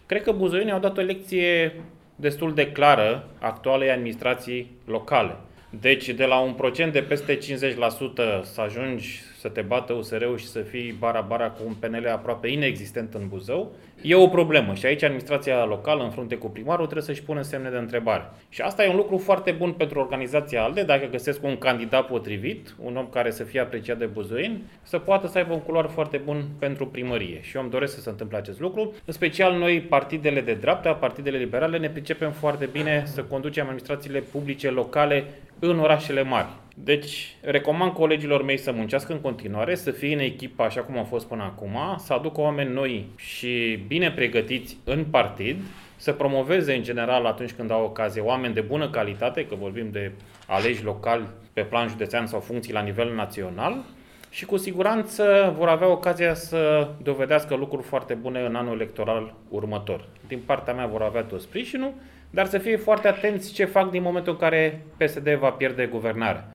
Cred că buzoienii au dat o lecție destul de clară actualei administrații locale. Deci de la un procent de peste 50% să ajungi să te bată USR-ul și să fii bara-bara cu un PNL aproape inexistent în Buzău, e o problemă și aici administrația locală, în frunte cu primarul, trebuie să-și pună semne de întrebare. Și asta e un lucru foarte bun pentru organizația ALDE, dacă găsesc un candidat potrivit, un om care să fie apreciat de buzoieni, să poată să aibă un culoar foarte bun pentru primărie. Și eu îmi doresc să se întâmple acest lucru. În special noi, partidele de dreapta, partidele liberale, ne pricepem foarte bine să conducem administrațiile publice locale în orașele mari. Deci, recomand colegilor mei să muncească în continuare, să fie în echipă așa cum au fost până acum, să aducă oameni noi și bine pregătiți în partid, să promoveze în general atunci când au ocazie oameni de bună calitate, că vorbim de aleși locali pe plan județean sau funcții la nivel național, și cu siguranță vor avea ocazia să dovedească lucruri foarte bune în anul electoral următor. Din partea mea vor avea tot sprijinul, dar să fie foarte atenți ce fac din momentul în care PSD va pierde guvernarea.